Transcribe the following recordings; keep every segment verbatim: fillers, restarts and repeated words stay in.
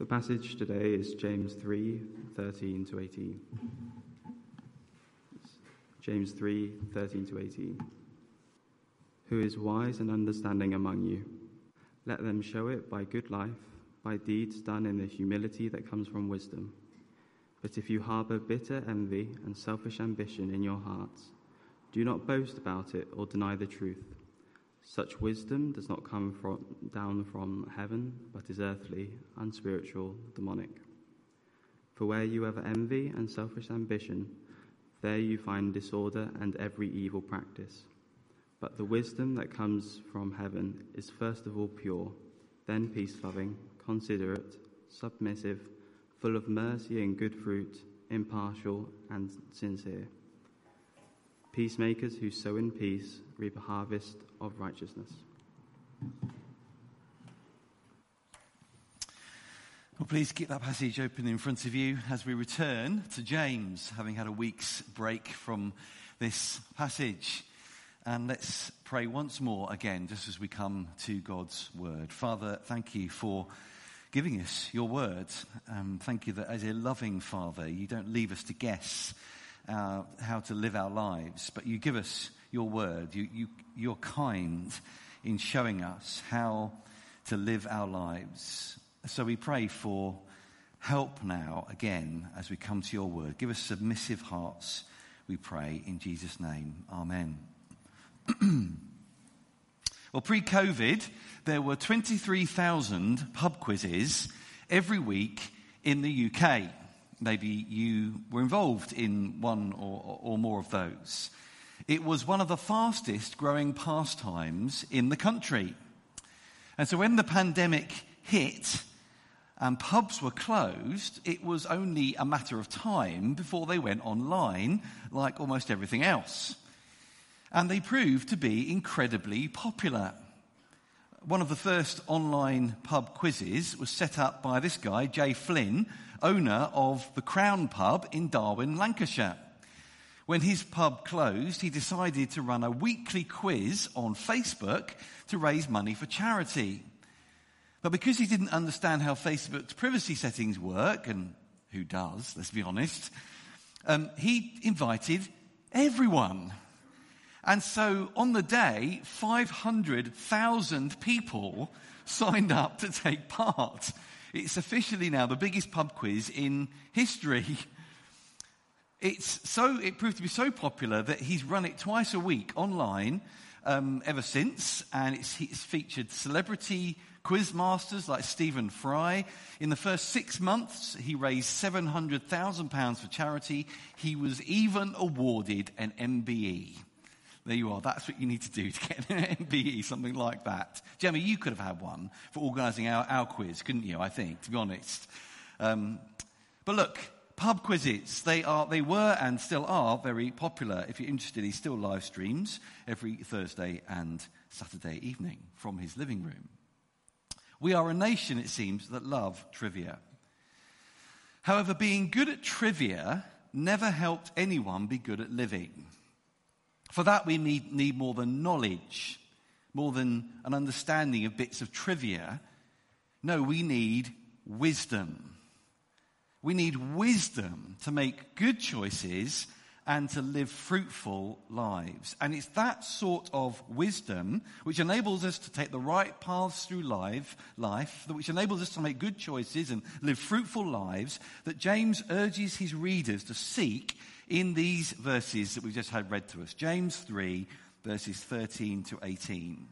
The passage today is James three, thirteen to eighteen. James three, thirteen to eighteen. Who is wise and understanding among you? Let them show it by good life, by deeds done in the humility that comes from wisdom. But if you harbor bitter envy and selfish ambition in your hearts, do not boast about it or deny the truth. Such wisdom does not come from, down from heaven, but is earthly, unspiritual, demonic. For where you have envy and selfish ambition, there you find disorder and every evil practice. But the wisdom that comes from heaven is first of all pure, then peace-loving, considerate, submissive, full of mercy and good fruit, impartial and sincere. Peacemakers who sow in peace reap a harvest of righteousness. Well, please keep that passage open in front of you as we return to James, having had a week's break from this passage. And let's pray once more again, just as we come to God's word. Father, thank you for giving us your word. Um, thank you that as a loving Father, you don't leave us to guess uh, how to live our lives, but you give us your word. You, you, you're kind in showing us how to live our lives. So we pray for help now, again, as we come to your word. Give us submissive hearts, we pray, in Jesus' name. Amen. Well, pre-COVID, there were twenty-three thousand pub quizzes every week in the U K. Maybe you were involved in one or, or more of those. It was one of the fastest growing pastimes in the country. And so when the pandemic hit and pubs were closed, it was only a matter of time before they went online, like almost everything else. And they proved to be incredibly popular. One of the first online pub quizzes was set up by this guy, Jay Flynn, owner of the Crown Pub in Darwin, Lancashire. When his pub closed, he decided to run a weekly quiz on Facebook to raise money for charity. But because he didn't understand how Facebook's privacy settings work, and who does, let's be honest, um, he invited everyone. And so on the day, five hundred thousand people signed up to take part. It's officially now the biggest pub quiz in history. It's so it proved to be so popular that he's run it twice a week online um, ever since, and it's, it's featured celebrity quiz masters like Stephen Fry. In the first six months, he raised seven hundred thousand pounds for charity. He was even awarded an M B E. There you are. That's what you need to do to get an M B E, something like that. Gemma, you could have had one for organising our, our quiz, couldn't you, I think, to be honest. Um, but look, pub quizzes, they are, they were and still are very popular. If you're interested, he still live streams every Thursday and Saturday evening from his living room. We are a nation, it seems, that love trivia. However, being good at trivia never helped anyone be good at living. For that, we need, need more than knowledge, more than an understanding of bits of trivia. No, we need wisdom. We need wisdom to make good choices and to live fruitful lives. And it's that sort of wisdom which enables us to take the right paths through life, life, which enables us to make good choices and live fruitful lives, that James urges his readers to seek in these verses that we've just had read to us. James three, verses thirteen to eighteen.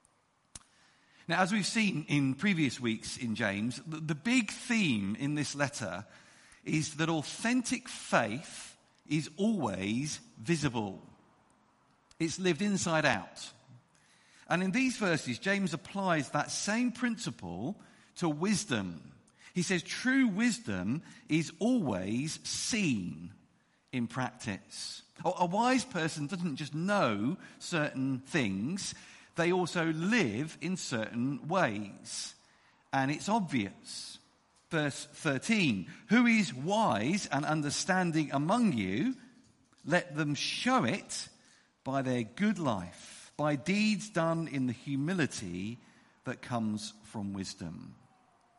Now, as we've seen in previous weeks in James, the, the big theme in this letter is that authentic faith is always visible. It's lived inside out. And in these verses, James applies that same principle to wisdom. He says true wisdom is always seen in practice. A wise person doesn't just know certain things, they also live in certain ways. And it's obvious. Verse thirteen, who is wise and understanding among you? Let them show it by their good life, by deeds done in the humility that comes from wisdom.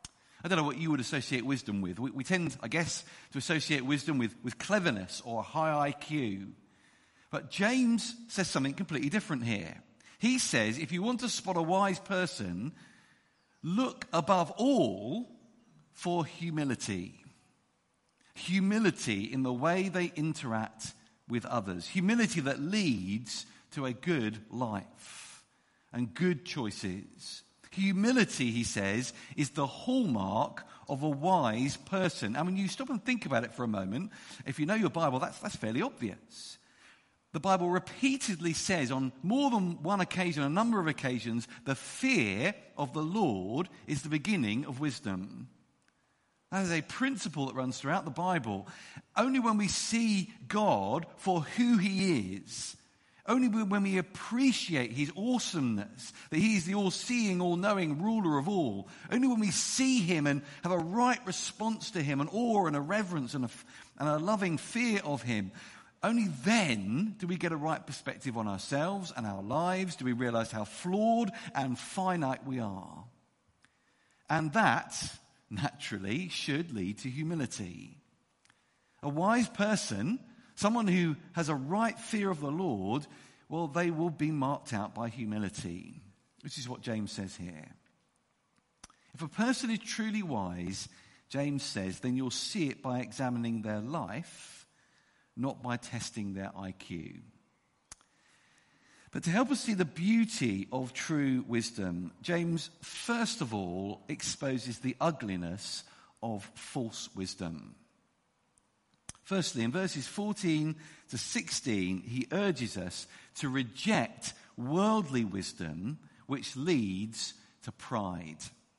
I don't know what you would associate wisdom with. We, we tend, I guess, to associate wisdom with, with cleverness or high I Q. But James says something completely different here. He says, if you want to spot a wise person, look above all for humility. Humility in the way they interact with others. Humility that leads to a good life and good choices. Humility, he says, is the hallmark of a wise person. And when you stop and think about it for a moment, if you know your Bible, that's, that's fairly obvious. The Bible repeatedly says on more than one occasion, a number of occasions, the fear of the Lord is the beginning of wisdom. That is a principle that runs throughout the Bible. Only when we see God for who he is, only when we appreciate his awesomeness, that he is the all-seeing, all-knowing ruler of all, only when we see him and have a right response to him, an awe and a reverence and a, and a loving fear of him, only then do we get a right perspective on ourselves and our lives, do we realize how flawed and finite we are. And that, naturally, should lead to humility. A wise person, someone who has a right fear of the Lord, well, they will be marked out by humility, which is what James says here. If a person is truly wise, James says, then you'll see it by examining their life, not by testing their I Q. But to help us see the beauty of true wisdom, James, first of all, exposes the ugliness of false wisdom. Firstly, in verses fourteen to sixteen, he urges us to reject worldly wisdom, which leads to pride.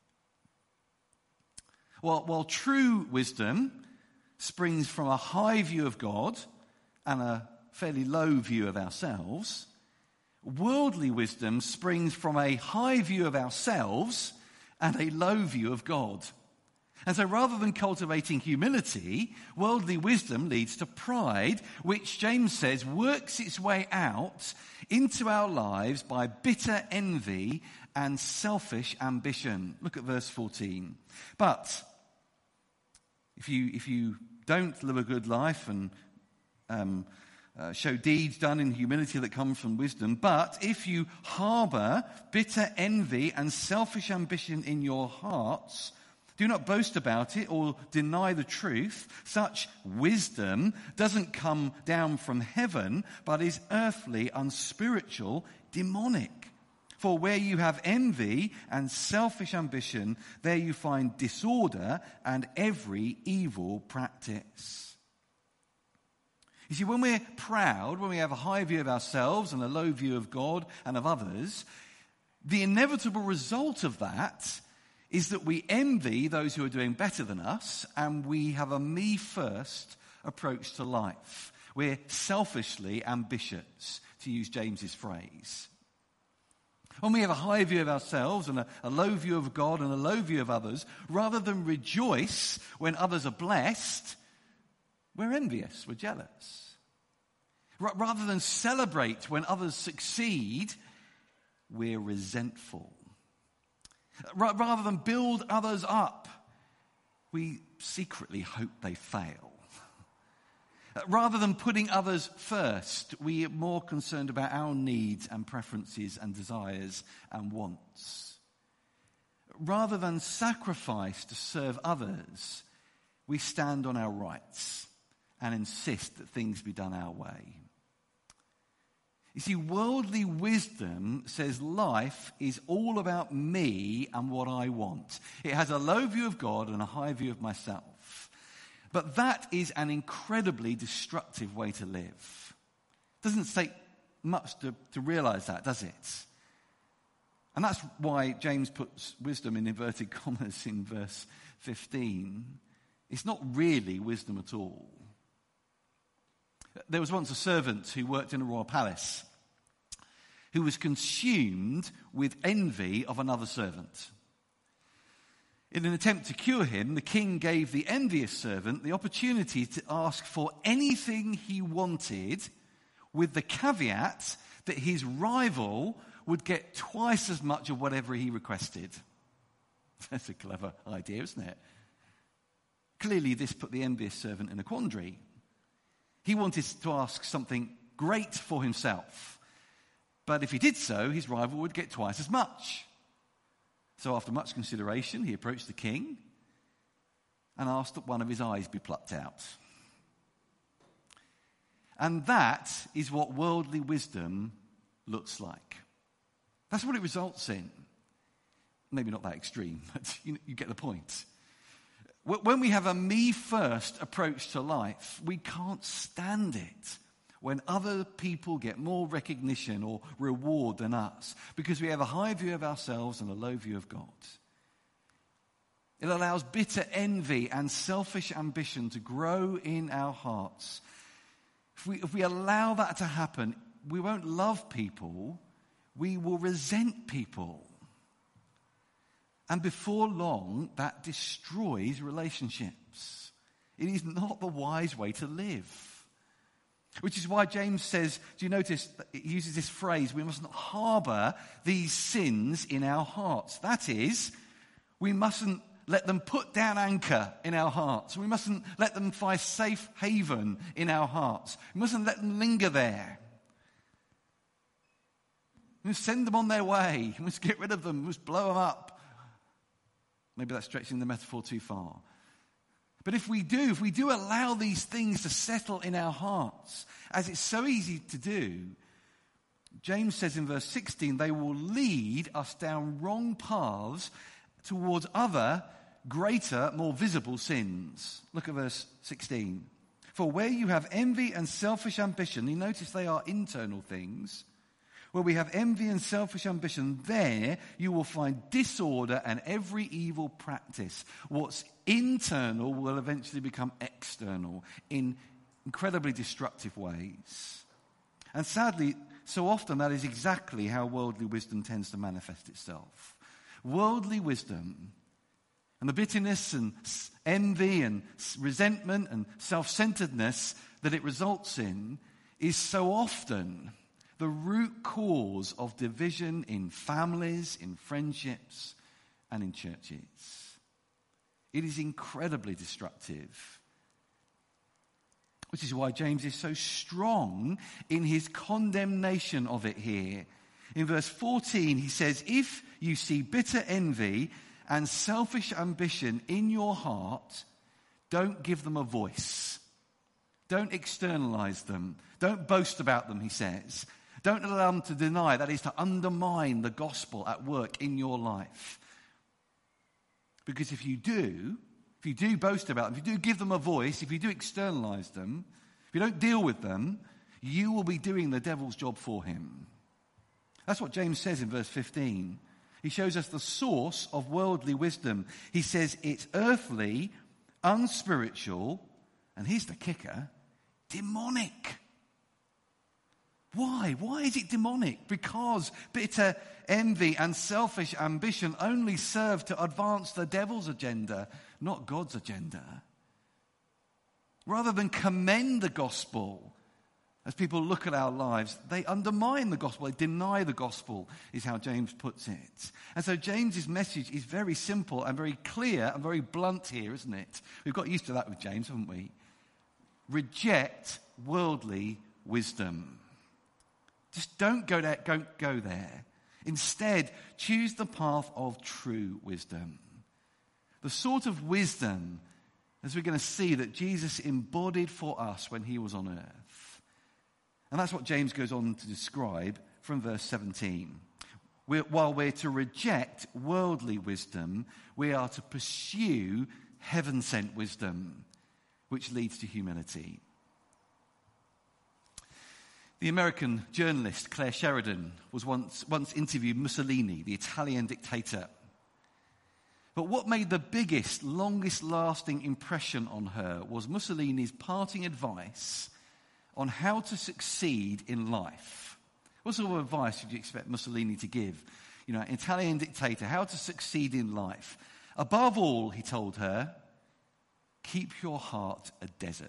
While, while true wisdom springs from a high view of God and a fairly low view of ourselves, worldly wisdom springs from a high view of ourselves and a low view of God. And so rather than cultivating humility, worldly wisdom leads to pride, which James says works its way out into our lives by bitter envy and selfish ambition. Look at verse fourteen. But if you, if you don't live a good life and um, uh, show deeds done in humility that come from wisdom, but if you harbor bitter envy and selfish ambition in your hearts, do not boast about it or deny the truth. Such wisdom doesn't come down from heaven, but is earthly, unspiritual, demonic. For where you have envy and selfish ambition, there you find disorder and every evil practice. You see, when we're proud, when we have a high view of ourselves and a low view of God and of others, the inevitable result of that is that we envy those who are doing better than us, and we have a me-first approach to life. We're selfishly ambitious, to use James's phrase. When we have a high view of ourselves and a, a low view of God and a low view of others, rather than rejoice when others are blessed, we're envious, we're jealous. R- rather than celebrate when others succeed, we're resentful. R- rather than build others up, we secretly hope they fail. Rather than putting others first, we are more concerned about our needs and preferences and desires and wants. Rather than sacrifice to serve others, we stand on our rights and insist that things be done our way. You see, worldly wisdom says life is all about me and what I want. It has a low view of God and a high view of myself. But that is an incredibly destructive way to live. It doesn't take much to, to realize that, does it? And that's why James puts wisdom in inverted commas in verse fifteen. It's not really wisdom at all. There was once a servant who worked in a royal palace who was consumed with envy of another servant. In an attempt to cure him, the king gave the envious servant the opportunity to ask for anything he wanted, with the caveat that his rival would get twice as much of whatever he requested. That's a clever idea, isn't it? Clearly, this put the envious servant in a quandary. He wanted to ask something great for himself, but if he did so, his rival would get twice as much. So after much consideration, he approached the king and asked that one of his eyes be plucked out. And that is what worldly wisdom looks like. That's what it results in. Maybe not that extreme, but you, you get the point. When we have a me-first approach to life, we can't stand it when other people get more recognition or reward than us, because we have a high view of ourselves and a low view of God. It allows bitter envy and selfish ambition to grow in our hearts. If we, if we allow that to happen, we won't love people, we will resent people. And before long, that destroys relationships. It is not the wise way to live. Which is why James says, do you notice that he uses this phrase, we must not harbour these sins in our hearts. That is, we mustn't let them put down anchor in our hearts. We mustn't let them find safe haven in our hearts. We mustn't let them linger there. We must send them on their way. We must get rid of them. We must blow them up. Maybe that's stretching the metaphor too far. But if we do, if we do allow these things to settle in our hearts, as it's so easy to do, James says in verse sixteen, they will lead us down wrong paths towards other, greater, more visible sins. Look at verse sixteen. For where you have envy and selfish ambition, you notice they are internal things. Where we have envy and selfish ambition, there you will find disorder and every evil practice. What's internal will eventually become external in incredibly destructive ways. And sadly, so often that is exactly how worldly wisdom tends to manifest itself. Worldly wisdom and the bitterness and envy and resentment and self-centeredness that it results in is so often the root cause of division in families, in friendships, and in churches. It is incredibly destructive. Which is why James is so strong in his condemnation of it here. In verse fourteen, he says, if you see bitter envy and selfish ambition in your heart, don't give them a voice. Don't externalize them. Don't boast about them, he says. Don't allow them to deny, that is to undermine the gospel at work in your life. Because if you do, if you do boast about them, if you do give them a voice, if you do externalize them, if you don't deal with them, you will be doing the devil's job for him. That's what James says in verse fifteen. He shows us the source of worldly wisdom. He says it's earthly, unspiritual, and here's the kicker, demonic. Why? Why is it demonic? Because bitter envy and selfish ambition only serve to advance the devil's agenda, not God's agenda. Rather than commend the gospel, as people look at our lives, they undermine the gospel, they deny the gospel, is how James puts it. And so James's message is very simple and very clear and very blunt here, isn't it? We've got used to that with James, haven't we? Reject worldly wisdom. Just don't go there, don't go there. Instead, choose the path of true wisdom. The sort of wisdom, as we're going to see, that Jesus embodied for us when he was on earth. And that's what James goes on to describe from verse seventeen. We're, while we're to reject worldly wisdom, we are to pursue heaven-sent wisdom, which leads to humility. The American journalist Claire Sheridan was once, once interviewed Mussolini, the Italian dictator. But what made the biggest, longest-lasting impression on her was Mussolini's parting advice on how to succeed in life. What sort of advice would you expect Mussolini to give? You know, an Italian dictator, how to succeed in life. Above all, he told her, keep your heart a desert.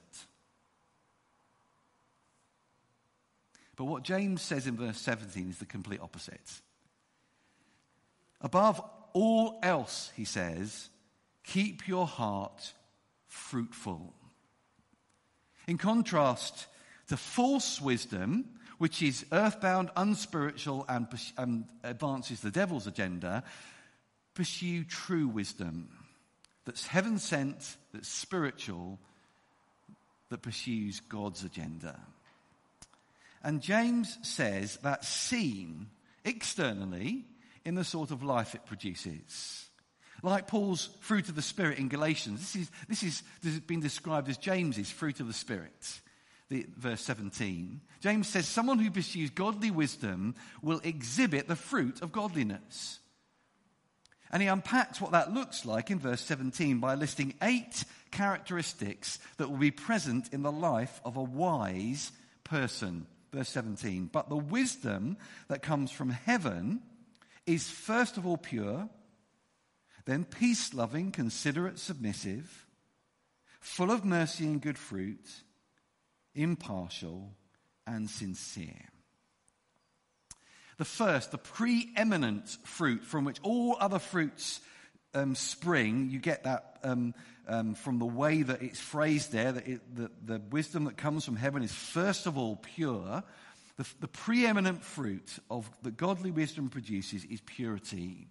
But what James says in verse seventeen is the complete opposite. Above all else, he says, keep your heart fruitful. In contrast to false wisdom, which is earthbound, unspiritual, and, and advances the devil's agenda, pursue true wisdom that's heaven-sent, that's spiritual, that pursues God's agenda. And James says that's seen externally in the sort of life it produces. Like Paul's fruit of the Spirit in Galatians, this is, this is, this has been described as James's fruit of the Spirit. The, verse seventeen. James says someone who pursues godly wisdom will exhibit the fruit of godliness. And he unpacks what that looks like in verse seventeen by listing eight characteristics that will be present in the life of a wise person. Verse seventeen. But the wisdom that comes from heaven is first of all pure, then peace-loving, considerate, submissive, full of mercy and good fruit, impartial and sincere. The first, the preeminent fruit from which all other fruits um, spring, you get that um, um, from the way that it's phrased there, that it, the, the wisdom that comes from heaven is first of all pure. The, the preeminent fruit of the godly wisdom produces is purity,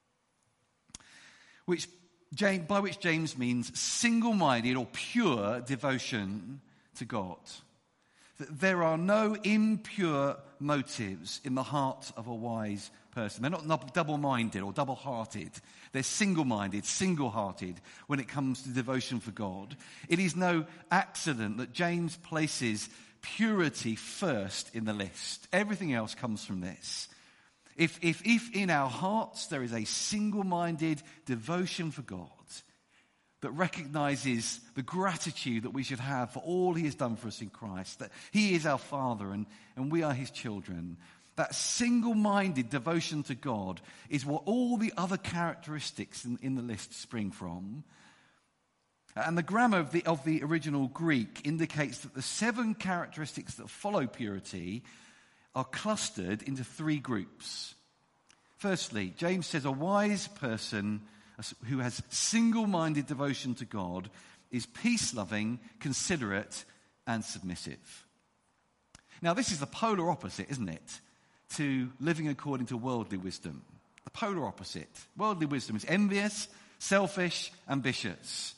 which James, by which James means single-minded or pure devotion to God. There are no impure motives in the heart of a wise person. They're not double-minded or double-hearted. They're single-minded, single-hearted when it comes to devotion for God. It is no accident that James places purity first in the list. Everything else comes from this. If, if, if in our hearts there is a single-minded devotion for God, that recognizes the gratitude that we should have for all he has done for us in Christ, that he is our Father and, and we are his children. That single-minded devotion to God is what all the other characteristics in, in the list spring from. And the grammar of the, of the original Greek indicates that the seven characteristics that follow purity are clustered into three groups. Firstly, James says a wise person who has single-minded devotion to God is peace-loving, considerate, and submissive. Now, this is the polar opposite, isn't it, to living according to worldly wisdom. The polar opposite. Worldly wisdom is envious, selfish, ambitious.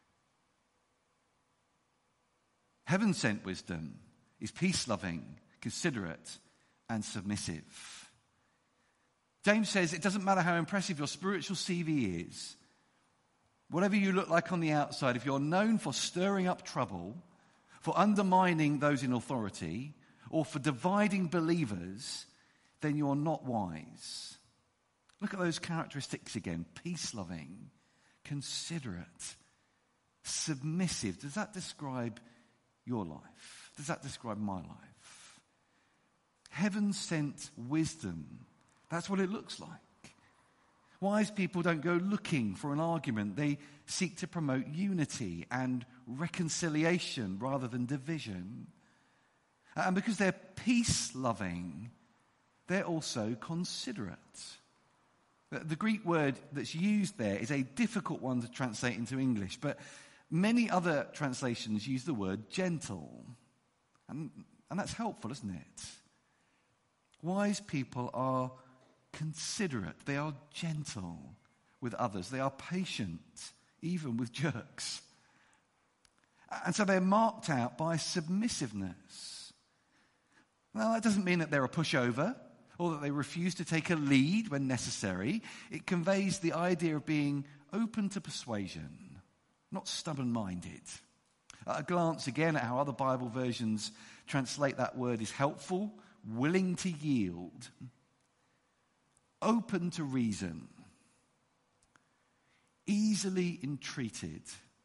Heaven-sent wisdom is peace-loving, considerate, and submissive. James says it doesn't matter how impressive your spiritual C V is. Whatever you look like on the outside, if you're known for stirring up trouble, for undermining those in authority, or for dividing believers, then you're not wise. Look at those characteristics again. Peace-loving, considerate, submissive. Does that describe your life? Does that describe my life? Heaven-sent wisdom. That's what it looks like. Wise people don't go looking for an argument. They seek to promote unity and reconciliation rather than division. And because they're peace-loving, they're also considerate. The Greek word that's used there is a difficult one to translate into English, but many other translations use the word gentle. And, and that's helpful, isn't it? Wise people are considerate. They are gentle with others. They are patient, even with jerks. And so they're marked out by submissiveness. Now, that doesn't mean that they're a pushover or that they refuse to take a lead when necessary. It conveys the idea of being open to persuasion, not stubborn-minded. A glance again at how other Bible versions translate that word is helpful. Willing to yield, open to reason, easily entreated,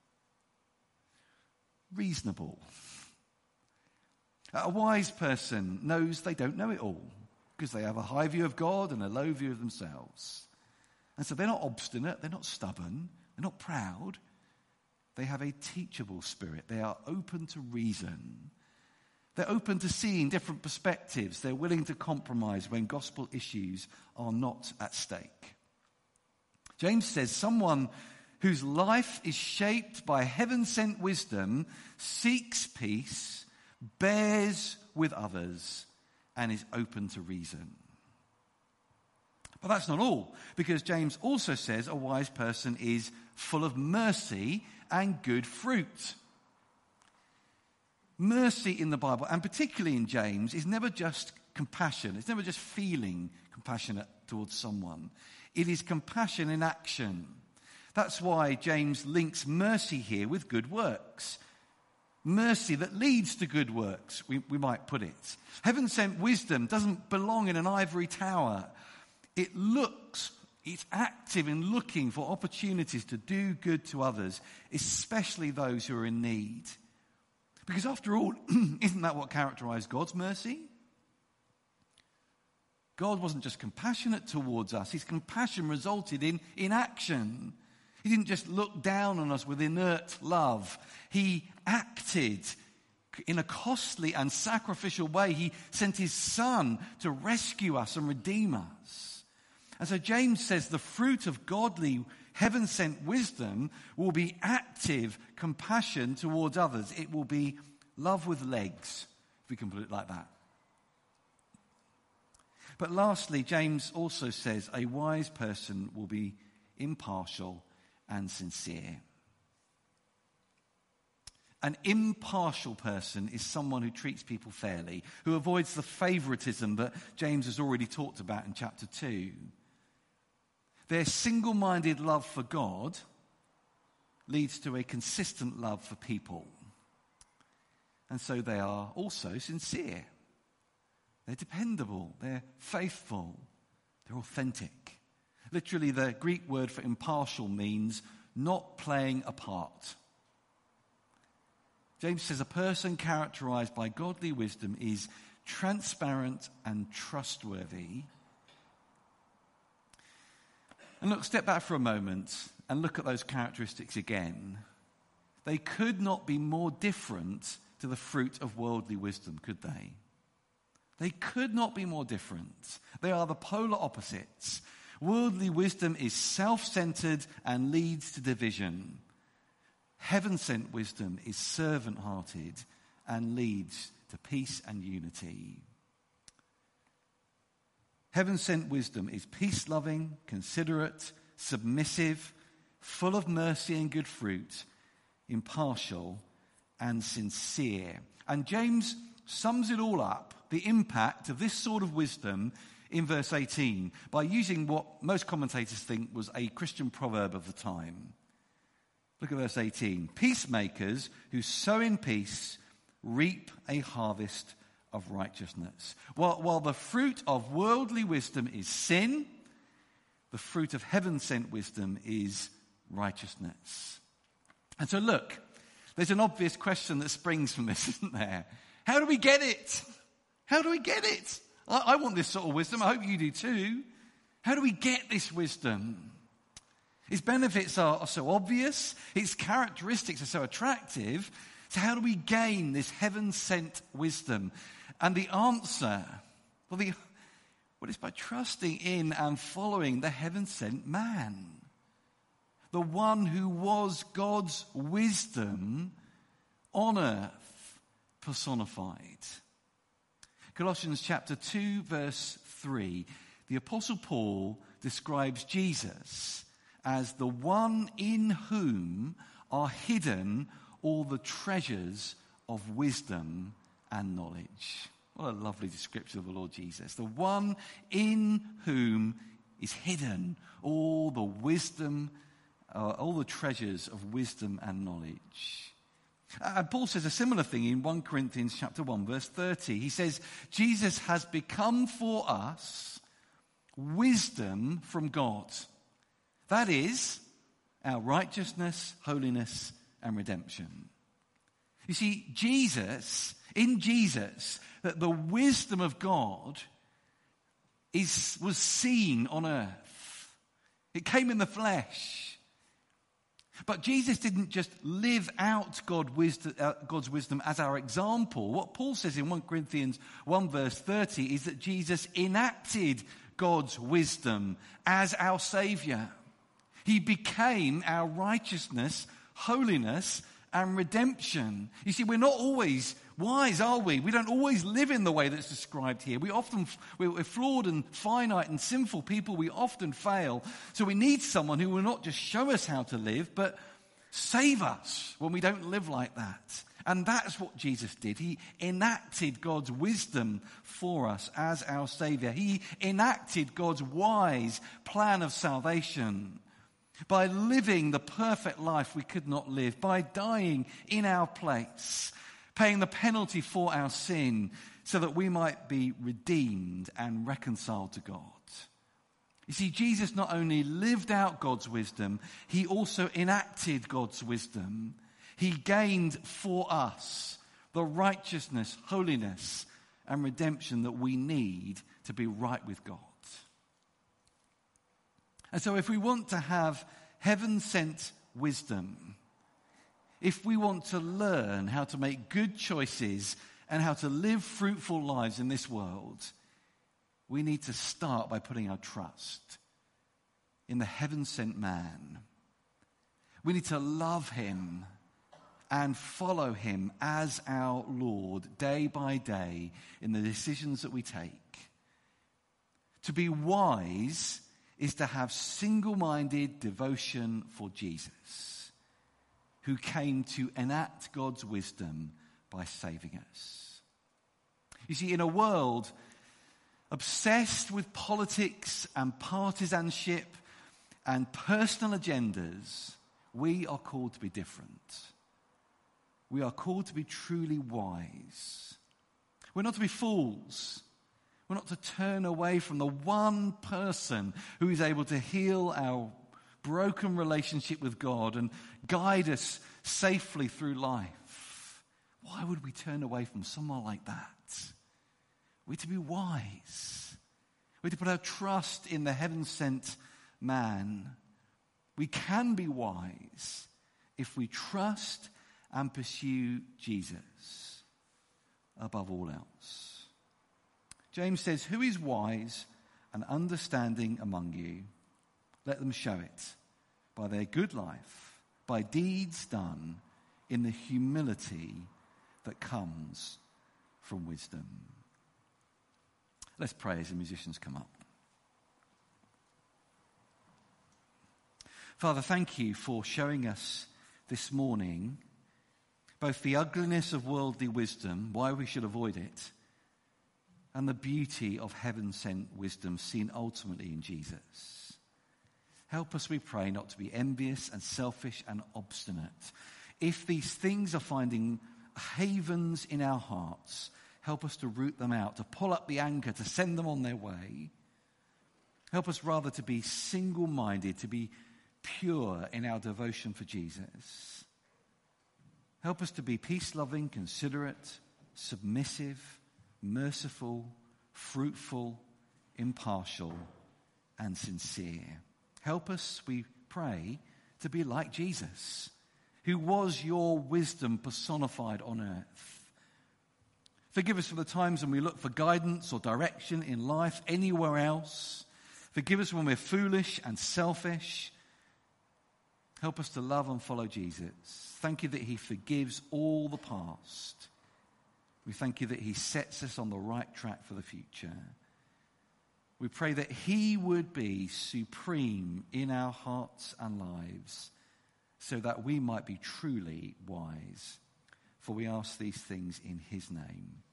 reasonable. A wise person knows they don't know it all because they have a high view of God and a low view of themselves. And so they're not obstinate, they're not stubborn, they're not proud. They have a teachable spirit. They are open to reason. They're open to seeing different perspectives. They're willing to compromise when gospel issues are not at stake. James says someone whose life is shaped by heaven-sent wisdom seeks peace, bears with others, and is open to reason. But that's not all, because James also says a wise person is full of mercy and good fruit. Mercy in the Bible, and particularly in James, is never just compassion. It's never just feeling compassionate towards someone. It is compassion in action. That's why James links mercy here with good works. Mercy that leads to good works, we, we might put it. Heaven-sent wisdom doesn't belong in an ivory tower. It looks, it's active in looking for opportunities to do good to others, especially those who are in need. Because after all, isn't that what characterized God's mercy? God wasn't just compassionate towards us. His compassion resulted in, in action. He didn't just look down on us with inert love. He acted in a costly and sacrificial way. He sent his Son to rescue us and redeem us. And so James says the fruit of godly, heaven-sent wisdom will be active compassion towards others. It will be love with legs, if we can put it like that. But lastly, James also says a wise person will be impartial and sincere. An impartial person is someone who treats people fairly, who avoids the favoritism that James has already talked about in chapter two. Their single-minded love for God leads to a consistent love for people. And so they are also sincere. They're dependable. They're faithful. They're authentic. Literally, the Greek word for impartial means not playing a part. James says a person characterized by godly wisdom is transparent and trustworthy. And look, step back for a moment and look at those characteristics again. They could not be more different to the fruit of worldly wisdom, could they? They could not be more different. They are the polar opposites. Worldly wisdom is self-centered and leads to division. Heaven-sent wisdom is servant-hearted and leads to peace and unity. Heaven-sent wisdom is peace-loving, considerate, submissive, full of mercy and good fruit, impartial and sincere. And James sums it all up, the impact of this sort of wisdom, in verse eighteen, by using what most commentators think was a Christian proverb of the time. Look at verse eighteen. Peacemakers who sow in peace reap a harvest of righteousness. While, while the fruit of worldly wisdom is sin, the fruit of heaven-sent wisdom is righteousness. And so look, there's an obvious question that springs from this, isn't there? How do we get it? How do we get it? I, I want this sort of wisdom. I hope you do too. How do we get this wisdom? Its benefits are, are so obvious. Its characteristics are so attractive. So how do we gain this heaven-sent wisdom? And the answer, well, the, well, it's by trusting in and following the heaven-sent man. The one who was God's wisdom on earth personified. Colossians chapter two, verse three. The Apostle Paul describes Jesus as the one in whom are hidden all the treasures of wisdom and knowledge. What a lovely description of the Lord Jesus. The one in whom is hidden all the wisdom, uh, all the treasures of wisdom and knowledge. And uh, Paul says a similar thing in First Corinthians chapter one, verse thirty. He says, Jesus has become for us wisdom from God. That is our righteousness, holiness, and redemption. You see, Jesus, in Jesus, that the wisdom of God is was seen on earth. It came in the flesh. But Jesus didn't just live out God wisdom, uh, God's wisdom as our example. What Paul says in First Corinthians one verse thirty is that Jesus enacted God's wisdom as our Saviour. He became our righteousness, holiness, and redemption. You see, we're not always wise, are we? We don't always live in the way that's described here. We often, we're flawed and finite and sinful people. We often fail. So we need someone who will not just show us how to live, but save us when we don't live like that. And that's what Jesus did. He enacted God's wisdom for us as our Savior. He enacted God's wise plan of salvation by living the perfect life we could not live, by dying in our place, paying the penalty for our sin so that we might be redeemed and reconciled to God. You see, Jesus not only lived out God's wisdom, he also enacted God's wisdom. He gained for us the righteousness, holiness, and redemption that we need to be right with God. And so if we want to have heaven-sent wisdom, if we want to learn how to make good choices and how to live fruitful lives in this world, we need to start by putting our trust in the heaven-sent man. We need to love him and follow him as our Lord day by day in the decisions that we take. To be wise is to have single-minded devotion for Jesus, who came to enact God's wisdom by saving us. You see, in a world obsessed with politics and partisanship and personal agendas, we are called to be different. We are called to be truly wise. We're not to be fools. We're not to turn away from the one person who is able to heal our broken relationship with God and guide us safely through life. Why would we turn away from someone like that? We're to be wise. We're to put our trust in the heaven-sent man. We can be wise if we trust and pursue Jesus above all else. James says, "Who is wise and understanding among you? Let them show it by their good life, by deeds done in the humility that comes from wisdom." Let's pray as the musicians come up. Father, thank you for showing us this morning both the ugliness of worldly wisdom, why we should avoid it, and the beauty of heaven-sent wisdom seen ultimately in Jesus. Help us, we pray, not to be envious and selfish and obstinate. If these things are finding havens in our hearts, help us to root them out, to pull up the anchor, to send them on their way. Help us rather to be single-minded, to be pure in our devotion for Jesus. Help us to be peace-loving, considerate, submissive, merciful, fruitful, impartial, and sincere. Help us, we pray, to be like Jesus, who was your wisdom personified on earth. Forgive us for the times when we look for guidance or direction in life anywhere else. Forgive us when we're foolish and selfish. Help us to love and follow Jesus. Thank you that he forgives all the past. We thank you that he sets us on the right track for the future. We pray that he would be supreme in our hearts and lives so that we might be truly wise. For we ask these things in his name.